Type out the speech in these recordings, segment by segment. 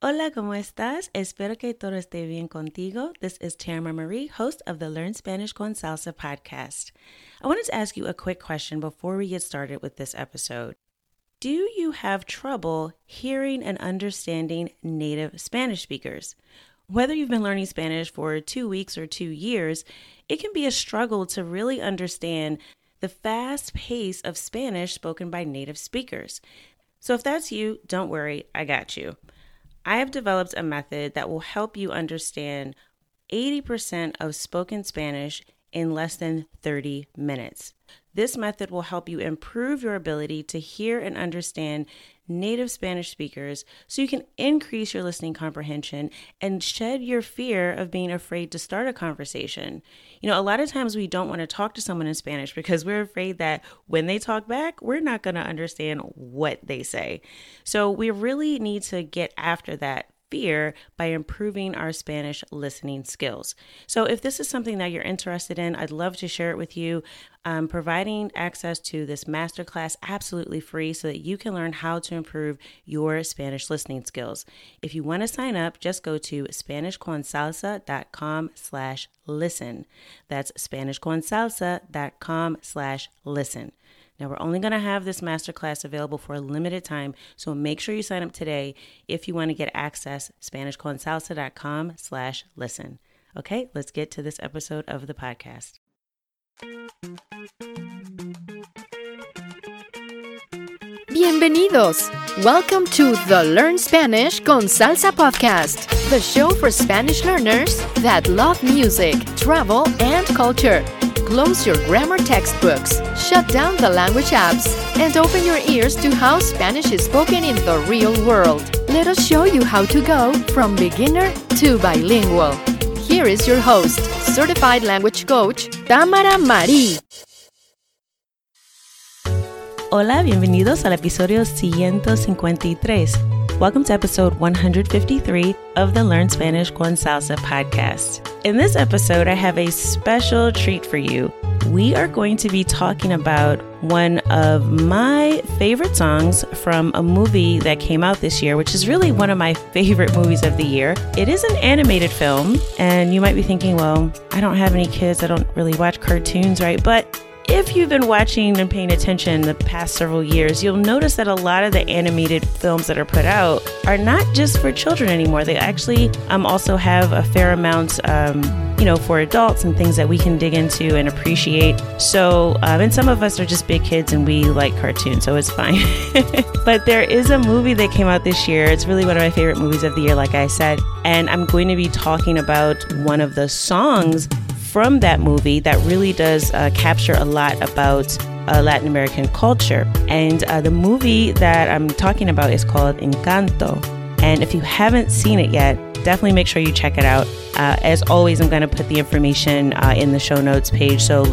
Hola, ¿cómo estás? Espero que todo esté bien contigo. This is Tamara Marie, host of the Learn Spanish con Salsa podcast. I wanted to ask you a quick question before we get started with this episode. Do you have trouble hearing and understanding native Spanish speakers? Whether you've been learning Spanish for 2 weeks or 2 years, it can be a struggle to really understand the fast pace of Spanish spoken by native speakers. So if that's you, don't worry, I got you. I have developed a method that will help you understand 80% of spoken Spanish in less than 30 minutes. This method will help you improve your ability to hear and understand native Spanish speakers so you can increase your listening comprehension and shed your fear of being afraid to start a conversation. You know, a lot of times we don't want to talk to someone in Spanish because we're afraid that when they talk back, we're not going to understand what they say. So we really need to get after that fear by improving our Spanish listening skills. So if this is something that you're interested in, I'd love to share it with you. I'm providing access to this masterclass absolutely free so that you can learn how to improve your Spanish listening skills. If you want to sign up, just go to SpanishConSalsa.com/listen. That's SpanishConSalsa.com/listen. Now, we're only going to have this masterclass available for a limited time, so make sure you sign up today if you want to get access, SpanishConSalsa.com/listen. Okay, let's get to this episode of the podcast. Bienvenidos! Welcome to the Learn Spanish con Salsa podcast, the show for Spanish learners that love music, travel, and culture. Close your grammar textbooks, shut down the language apps, and open your ears to how Spanish is spoken in the real world. Let us show you how to go from beginner to bilingual. Here is your host, certified language coach, Tamara Marie. Hola, bienvenidos al episodio 153. Welcome to episode 153 of the Learn Spanish con Salsa podcast. In this episode, I have a special treat for you. We are going to be talking about one of my favorite songs from a movie that came out this year, which is really one of my favorite movies of the year. It is an animated film, and you might be thinking, well, I don't have any kids. I don't really watch cartoons, right? But if you've been watching and paying attention the past several years, you'll notice that a lot of the animated films that are put out are not just for children anymore. They actually also have a fair amount, for adults and things that we can dig into and appreciate. So, and some of us are just big kids and we like cartoons, so it's fine. But there is a movie that came out this year. It's really one of my favorite movies of the year, like I said. And I'm going to be talking about one of the songs from that movie that really does capture a lot about Latin American culture. And the movie that I'm talking about is called Encanto. And if you haven't seen it yet, definitely make sure you check it out. As always, I'm going to put the information in the show notes page. So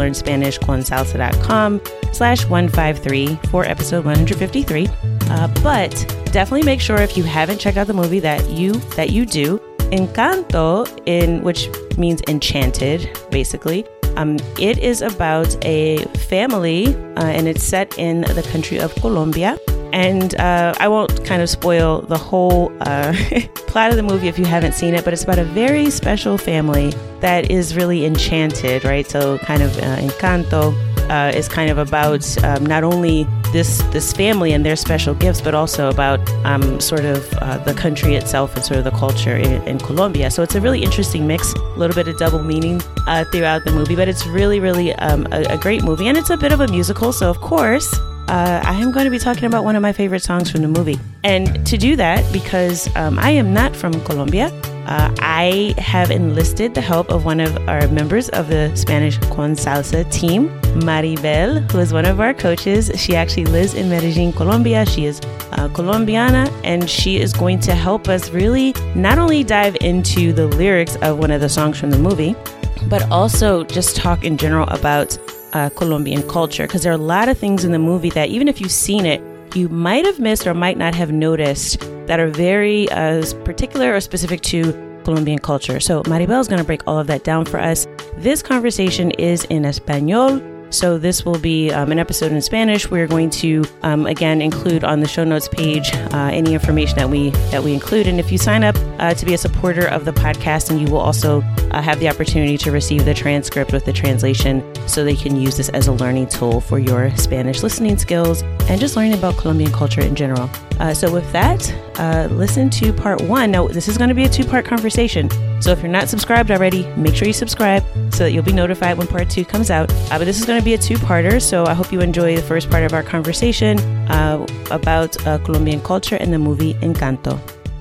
LearnSpanishConSalsa.com/153 for episode 153. But definitely make sure if you haven't checked out the movie that you do. Encanto, which means enchanted, basically. It is about a family, and it's set in the country of Colombia. And I won't kind of spoil the whole plot of the movie if you haven't seen it, but it's about a very special family that is really enchanted, right? So kind of Encanto is kind of about not only this family and their special gifts, but also about sort of the country itself and sort of the culture in Colombia. So it's a really interesting mix, a little bit of double meaning throughout the movie, but it's really, really a great movie. And it's a bit of a musical, so of course, I am going to be talking about one of my favorite songs from the movie. And to do that, because I am not from Colombia, I have enlisted the help of one of our members of the Spanish con Salsa team, Maribel, who is one of our coaches. She actually lives in Medellin, Colombia. She is Colombiana, and she is going to help us really not only dive into the lyrics of one of the songs from the movie, but also just talk in general about Colombian culture, because there are a lot of things in the movie that even if you've seen it, you might have missed or might not have noticed that are very particular or specific to Colombian culture. So Maribel is going to break all of that down for us. This conversation is in Espanol, So this will be an episode in Spanish. We're going to, again, include on the show notes page any information that we include. And if you sign up to be a supporter of the podcast, and you will also have the opportunity to receive the transcript with the translation so they can use this as a learning tool for your Spanish listening skills and just learning about Colombian culture in general. So with that, listen to part 1. Now, this is going to be a 2-part conversation. So if you're not subscribed already, make sure you subscribe so that you'll be notified when part 2 comes out. But this is going to be a 2-parter, so I hope you enjoy the first part of our conversation about Colombian culture and the movie Encanto.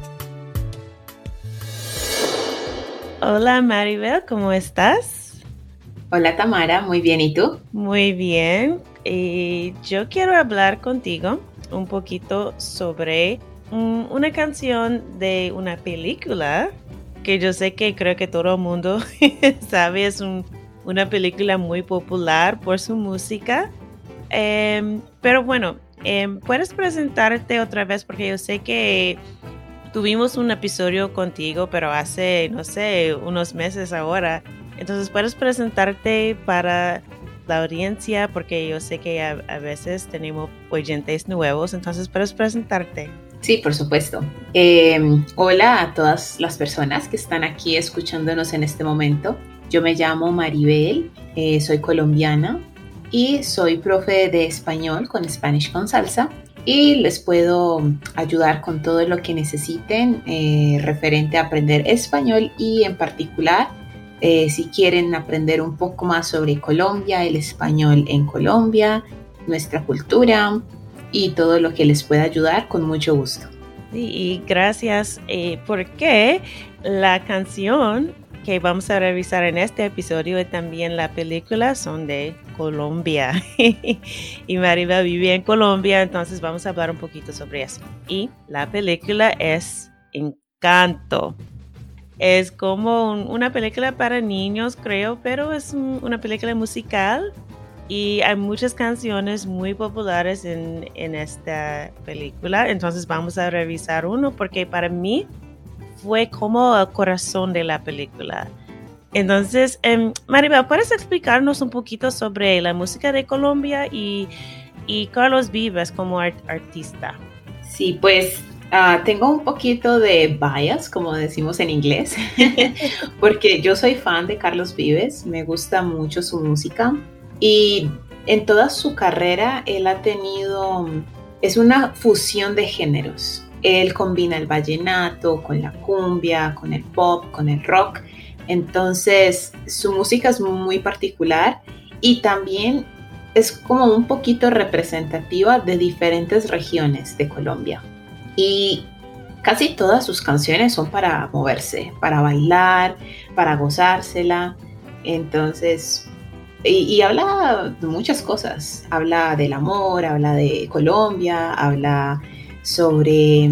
Hola Maribel, ¿cómo estás? Hola Tamara, muy bien, ¿y tú? Muy bien. Yo quiero hablar contigo un poquito sobre una canción de una película que yo sé que creo que todo el mundo sabe, es una película muy popular por su música. Pero bueno, ¿puedes presentarte otra vez? Porque yo sé que tuvimos un episodio contigo, pero hace, no sé, unos meses ahora. Entonces, ¿puedes presentarte para la audiencia? Porque yo sé que a veces tenemos oyentes nuevos, entonces, ¿puedes presentarte? Sí, por supuesto. Hola a todas las personas que están aquí escuchándonos en este momento. Yo me llamo Maribel, soy colombiana y soy profe de español con Spanish con Salsa y les puedo ayudar con todo lo que necesiten referente a aprender español y en particular si quieren aprender un poco más sobre Colombia, el español en Colombia, nuestra cultura y todo lo que les pueda ayudar, con mucho gusto. Sí, y gracias porque la canción que vamos a revisar en este episodio y también la película son de Colombia. Y Maribel vive en Colombia, entonces vamos a hablar un poquito sobre eso. Y la película es Encanto. Es como una película para niños, creo, pero es una película musical. Y hay muchas canciones muy populares en esta película. Entonces vamos a revisar uno porque para mí fue como el corazón de la película. Entonces, Maribel, ¿puedes explicarnos un poquito sobre la música de Colombia y Carlos Vives como artista? Sí, pues tengo un poquito de bias, como decimos en inglés, porque yo soy fan de Carlos Vives, me gusta mucho su música. Y en toda su carrera él es una fusión de géneros. Él combina el vallenato con la cumbia, con el pop, con el rock. Entonces su música es muy particular y también es como un poquito representativa de diferentes regiones de Colombia. Y casi todas sus canciones son para moverse, para bailar, para gozársela. Entonces... Y habla de muchas cosas, habla del amor, habla de Colombia, habla sobre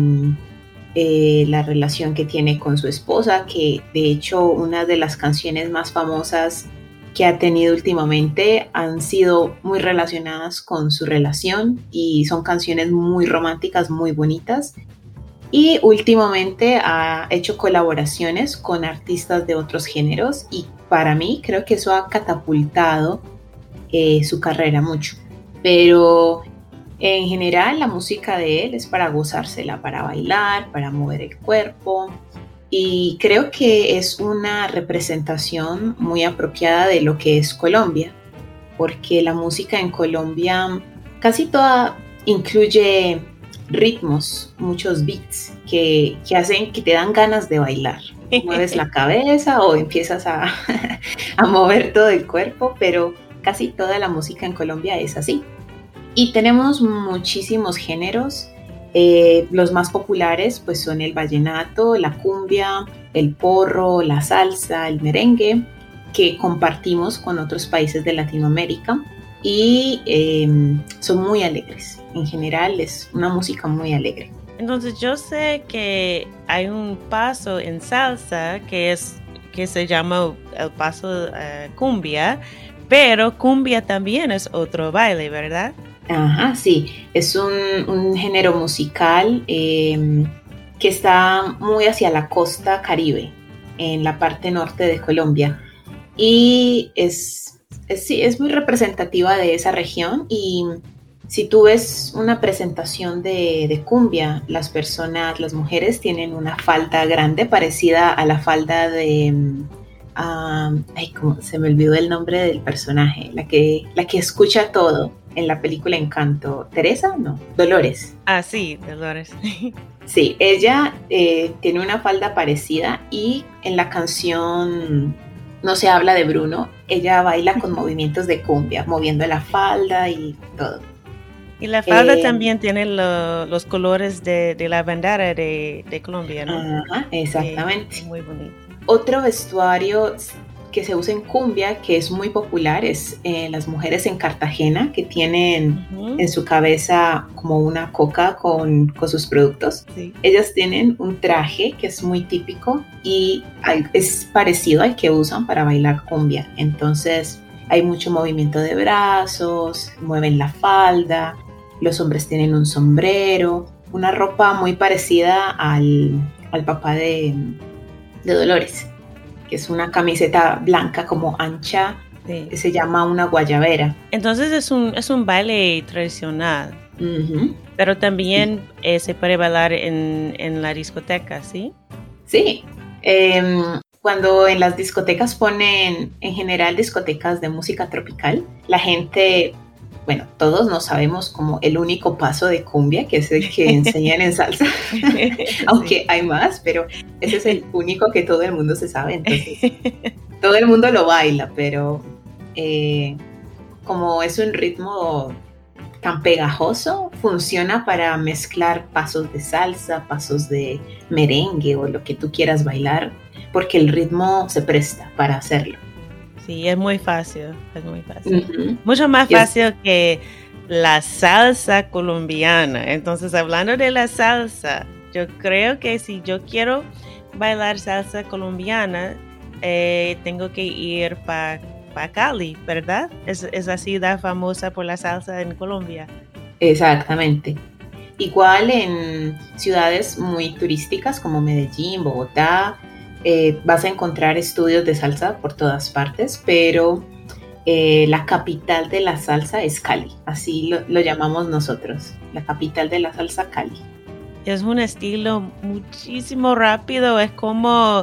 la relación que tiene con su esposa, que de hecho una de las canciones más famosas que ha tenido últimamente han sido muy relacionadas con su relación y son canciones muy románticas, muy bonitas. Y últimamente ha hecho colaboraciones con artistas de otros géneros y para mí creo que eso ha catapultado su carrera mucho. Pero en general la música de él es para gozársela, para bailar, para mover el cuerpo. Y creo que es una representación muy apropiada de lo que es Colombia, porque la música en Colombia casi toda incluye ritmos, muchos beats que hacen que te dan ganas de bailar. Mueves la cabeza o empiezas a mover todo el cuerpo, pero casi toda la música en Colombia es así. Y tenemos muchísimos géneros. Los más populares pues son el vallenato, la cumbia, el porro, la salsa, el merengue, que compartimos con otros países de Latinoamérica y son muy alegres. En general es una música muy alegre. Entonces yo sé que hay un paso en salsa que se llama el paso cumbia, pero cumbia también es otro baile, ¿verdad? Ajá, sí, es un género musical que está muy hacia la costa Caribe, en la parte norte de Colombia, y es Sí, es muy representativa de esa región y si tú ves una presentación de cumbia, las mujeres tienen una falda grande parecida a la falda de... se me olvidó el nombre del personaje, la que escucha todo en la película Encanto. ¿Teresa? No, Dolores. Ah, sí, Dolores. Sí, ella tiene una falda parecida y en la canción No se habla de Bruno, ella baila con movimientos de cumbia, moviendo la falda y todo. Y la falda también tiene los colores de la bandera de Colombia, ¿no? Ajá, exactamente. Muy bonito. Otro vestuario que se usa en cumbia, que es muy popular, es las mujeres en Cartagena, que tienen en su cabeza como una coca con sus productos. Sí. Ellas tienen un traje que es muy típico y es parecido al que usan para bailar cumbia. Entonces hay mucho movimiento de brazos, mueven la falda, los hombres tienen un sombrero, una ropa muy parecida al papá de Dolores, que es una camiseta blanca como ancha, sí, que se llama una guayabera. Entonces es un baile tradicional, pero también se puede bailar en la discoteca, ¿sí? Sí, cuando en las discotecas ponen, en general discotecas de música tropical, la gente, bueno, todos no sabemos como el único paso de cumbia, que es el que enseñan en salsa, aunque hay más, pero ese es el único que todo el mundo se sabe, entonces todo el mundo lo baila, pero como es un ritmo tan pegajoso, funciona para mezclar pasos de salsa, pasos de merengue o lo que tú quieras bailar, porque el ritmo se presta para hacerlo. Sí, es muy fácil. Mucho más fácil que la salsa colombiana. Entonces, hablando de la salsa, yo creo que si yo quiero bailar salsa colombiana, tengo que ir para Cali, ¿verdad? Es la ciudad famosa por la salsa en Colombia. Exactamente. Igual en ciudades muy turísticas como Medellín, Bogotá, vas a encontrar estudios de salsa por todas partes, pero la capital de la salsa es Cali, así lo llamamos nosotros, la capital de la salsa, Cali. Es un estilo muchísimo rápido, es como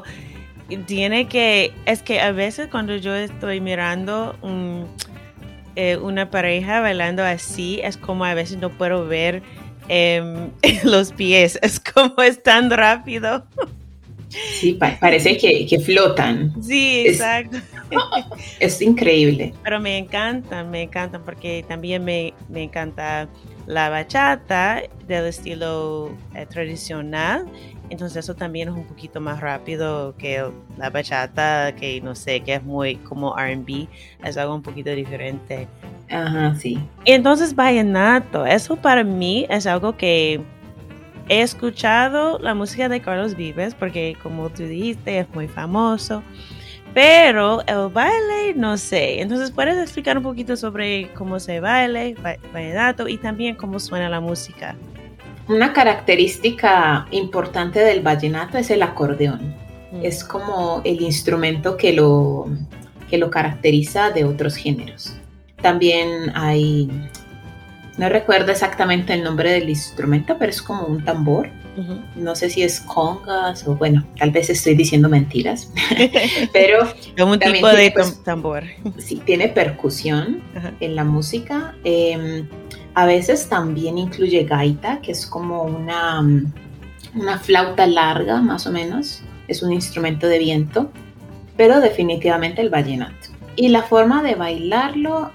es que a veces cuando yo estoy mirando una pareja bailando así, es como a veces no puedo ver los pies, es como es tan rápido. Sí, parece que flotan. Sí, exacto. Es increíble. Pero me encantan porque también me encanta la bachata del estilo tradicional. Entonces eso también es un poquito más rápido que la bachata, que no sé, que es muy como R&B, es algo un poquito diferente. Ajá, sí. Y entonces vallenato, eso para mí es algo que he escuchado la música de Carlos Vives porque como tú dijiste es muy famoso, pero el baile no sé. Entonces puedes explicar un poquito sobre cómo se baila vallenato y también cómo suena la música. Una característica importante del vallenato es el acordeón. Es como el instrumento que lo caracteriza de otros géneros. También hay, no recuerdo exactamente el nombre del instrumento, pero es como un tambor. No sé si es congas o bueno, tal vez estoy diciendo mentiras, pero como un tipo de tambor. Sí, tiene percusión en la música. A veces también incluye gaita, que es como una flauta larga, más o menos. Es un instrumento de viento, pero definitivamente el vallenato. Y la forma de bailarlo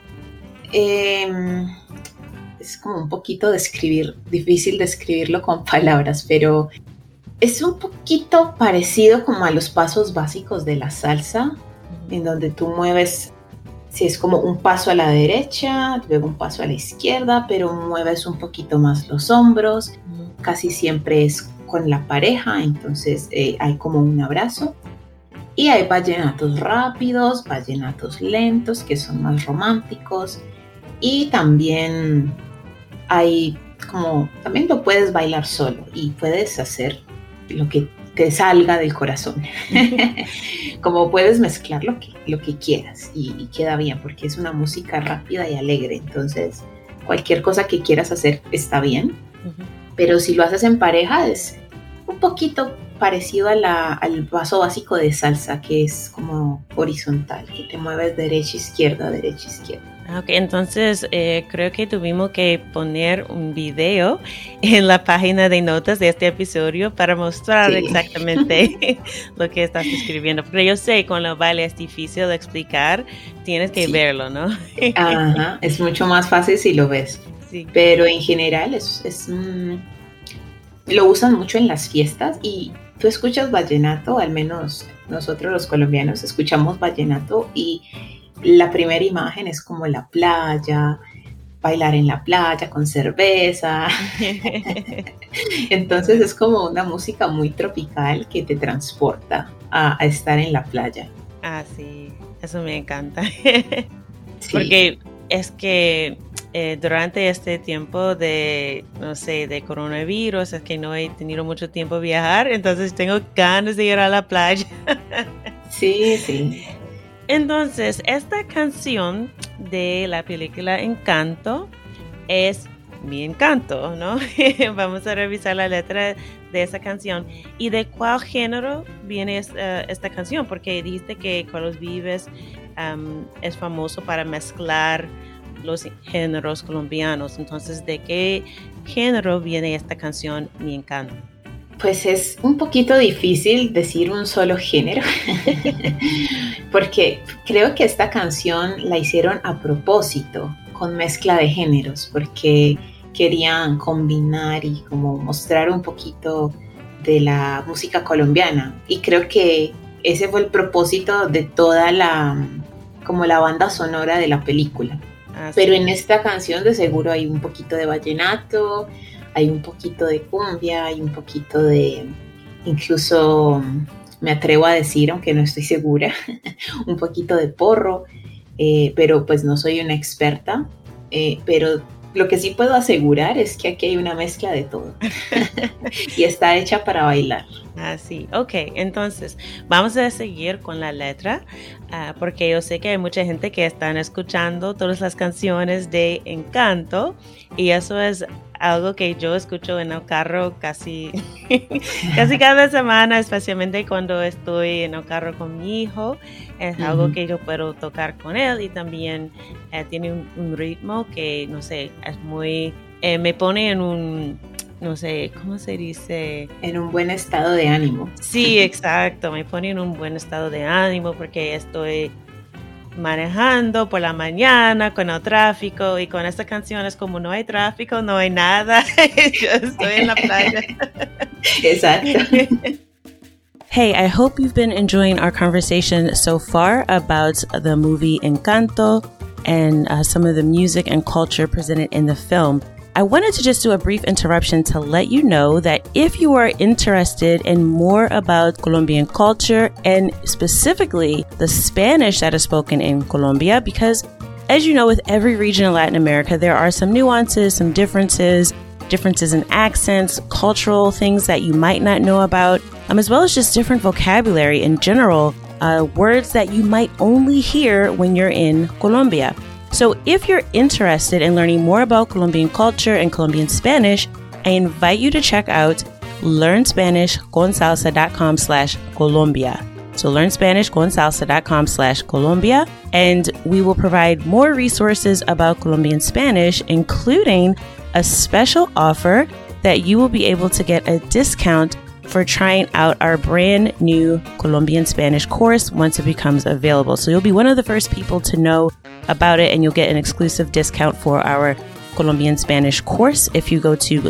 es como un poquito difícil describirlo con palabras, pero es un poquito parecido como a los pasos básicos de la salsa, en donde tú mueves, si es como un paso a la derecha, luego un paso a la izquierda, pero mueves un poquito más los hombros, casi siempre es con la pareja, entonces hay como un abrazo. Y hay vallenatos rápidos, vallenatos lentos, que son más románticos, y también hay como, también lo puedes bailar solo y puedes hacer lo que te salga del corazón. Como puedes mezclar lo que quieras y queda bien, porque es una música rápida y alegre, entonces cualquier cosa que quieras hacer está bien, pero si lo haces en pareja es un poquito parecido al paso básico de salsa, que es como horizontal, que te mueves derecha, izquierda, derecha, izquierda. Ok, entonces creo que tuvimos que poner un video en la página de notas de este episodio para mostrar exactamente lo que estás escribiendo, porque yo sé con los bailes es difícil de explicar, tienes que verlo, ¿no? Ajá, es mucho más fácil si lo ves, pero en general lo usan mucho en las fiestas y tú escuchas vallenato, al menos nosotros los colombianos escuchamos vallenato y la primera imagen es como la playa, bailar en la playa con cerveza. Entonces es como una música muy tropical que te transporta a estar en la playa. Ah, sí, eso me encanta. Porque es que durante este tiempo de, no sé, de coronavirus, es que no he tenido mucho tiempo de viajar, entonces tengo ganas de ir a la playa. Sí. Entonces, esta canción de la película Encanto es Mi Encanto, ¿no? Vamos a revisar la letra de esa canción. ¿Y de cuál género viene esta canción? Porque dijiste que Carlos Vives es famoso para mezclar los géneros colombianos. Entonces, ¿de qué género viene esta canción Mi Encanto? Pues es un poquito difícil decir un solo género, porque creo que esta canción la hicieron a propósito, con mezcla de géneros, porque querían combinar y como mostrar un poquito de la música colombiana. Y creo que ese fue el propósito de toda como la banda sonora de la película. Pero en esta canción de seguro hay un poquito de vallenato, hay un poquito de cumbia, hay un poquito de, incluso me atrevo a decir, aunque no estoy segura, un poquito de porro, pero pues no soy una experta, pero lo que sí puedo asegurar es que aquí hay una mezcla de todo y está hecha para bailar. Sí, ok, entonces vamos a seguir con la letra porque yo sé que hay mucha gente que están escuchando todas las canciones de Encanto y eso es algo que yo escucho en el carro casi cada semana, especialmente cuando estoy en el carro con mi hijo. Es algo que yo puedo tocar con él y también tiene un ritmo que, no sé, es muy, me pone en un, no sé, ¿cómo se dice? En un buen estado de ánimo. Sí, exacto, me pone en un buen estado de ánimo porque estoy manejando por la mañana con el tráfico y con esta canción es como no hay tráfico, no hay nada, yo estoy en la playa. Exacto. Hey, I hope you've been enjoying our conversation so far about the movie Encanto and some of the music and culture presented in the film. I wanted to just do a brief interruption to let you know that if you are interested in more about Colombian culture and specifically the Spanish that is spoken in Colombia, because as you know, with every region in Latin America, there are some nuances, some differences in accents, cultural things that you might not know about, as well as just different vocabulary in general, words that you might only hear when you're in Colombia. So if you're interested in learning more about Colombian culture and Colombian Spanish, I invite you to check out learnspanishconsalsa.com/Colombia. So learnspanishconsalsa.com/Colombia, and we will provide more resources about Colombian Spanish, including a special offer that you will be able to get a discount for trying out our brand new Colombian Spanish course once it becomes available. So you'll be one of the first people to know about it, and you'll get an exclusive discount for our Colombian Spanish course if you go to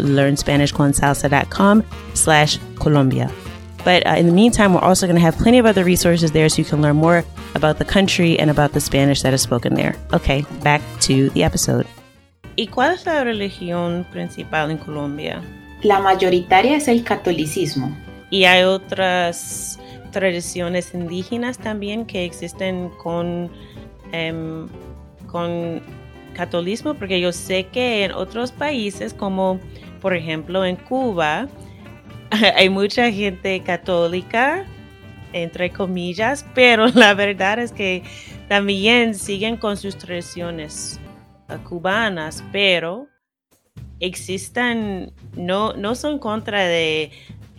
learnspanishconsalsa.com/Colombia. But in the meantime, we're also going to have plenty of other resources there so you can learn more about the country and about the Spanish that is spoken there. Okay, back to the episode. ¿Y cuál es la religión principal en Colombia? La mayoritaria es el catolicismo. ¿Y hay otras tradiciones indígenas también que existen con catolicismo? Porque yo sé que en otros países, como por ejemplo en Cuba, hay mucha gente católica, entre comillas, pero la verdad es que también siguen con sus tradiciones cubanas, pero existen, no son contra de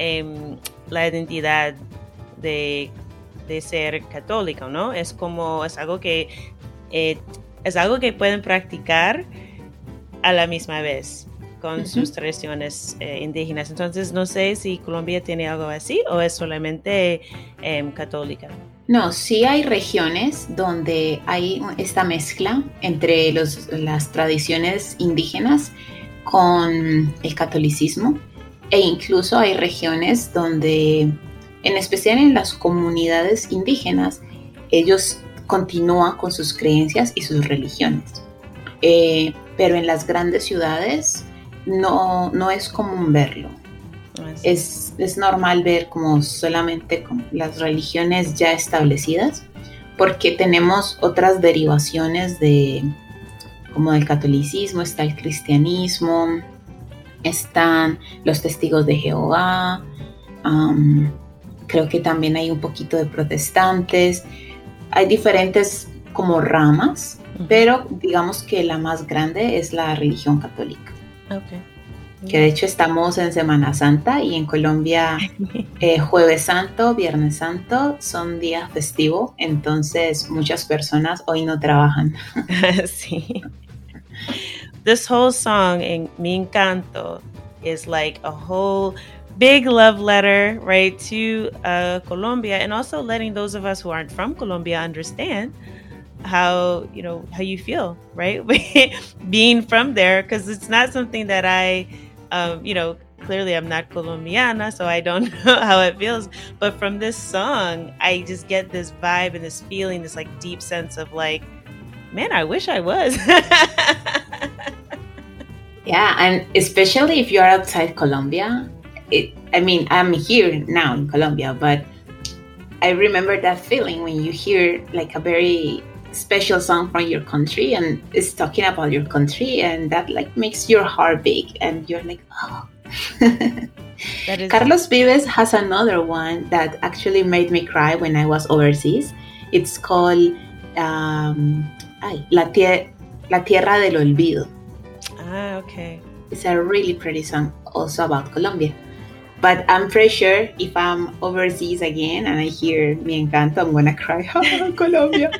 la identidad de ser católico, ¿no? Es algo que pueden practicar a la misma vez con sus tradiciones indígenas. Entonces, no sé si Colombia tiene algo así o es solamente católica. No, sí hay regiones donde hay esta mezcla entre las tradiciones indígenas con el catolicismo, e incluso hay regiones donde, en especial en las comunidades indígenas, ellos continúan con sus creencias y sus religiones. Pero en las grandes ciudades no es común verlo. Es normal ver como solamente como las religiones ya establecidas, porque tenemos otras derivaciones como del catolicismo, está el cristianismo, están los testigos de Jehová, creo que también hay un poquito de protestantes, hay diferentes como ramas, pero digamos que la más grande es la religión católica. Okay. Que de hecho estamos en Semana Santa y en Colombia Jueves Santo, Viernes Santo son días festivos, entonces muchas personas hoy no trabajan. Sí. This whole song in Mi Encanto is like a whole big love letter, right, to Colombia, and also letting those of us who aren't from Colombia understand how you feel, right? Being from there, because it's not something that I clearly I'm not Colombiana, so I don't know how it feels. But from this song, I just get this vibe and this feeling, this like deep sense of like, man, I wish I was. Yeah, and especially if you're outside Colombia. I'm here now in Colombia, but I remember that feeling when you hear like a very special song from your country and it's talking about your country, and that like makes your heart big and you're like, oh. Carlos Vives has another one that actually made me cry when I was overseas. It's called La Tierra del Olvido. Okay. It's a really pretty song also about Colombia. But I'm pretty sure if I'm overseas again and I hear Mi Encanto, I'm gonna cry. Colombia.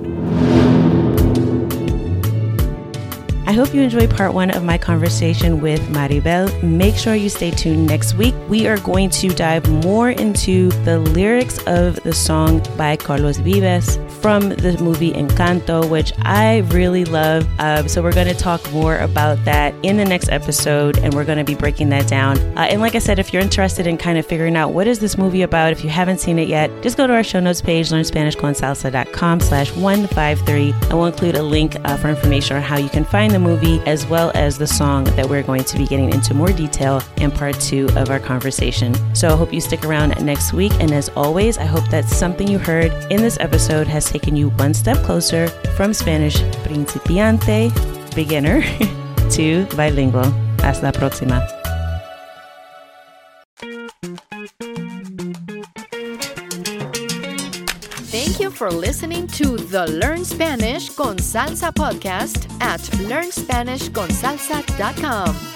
I hope you enjoyed part 1 of my conversation with Maribel. Make sure you stay tuned next week. We are going to dive more into the lyrics of the song by Carlos Vives from the movie Encanto, which I really love. So we're going to talk more about that in the next episode, and we're going to be breaking that down. And like I said, if you're interested in kind of figuring out what is this movie about, if you haven't seen it yet, just go to our show notes page, learnspanishconsalsa.com/153, and we'll include a link for information on how you can find the movie, as well as the song that we're going to be getting into more detail in part 2 of our conversation. So I hope you stick around next week. And as always, I hope that something you heard in this episode has taken you one step closer from Spanish principiante, beginner, to bilingual. Hasta la próxima. Thank you for listening to the Learn Spanish con Salsa podcast at learnspanishconsalsa.com.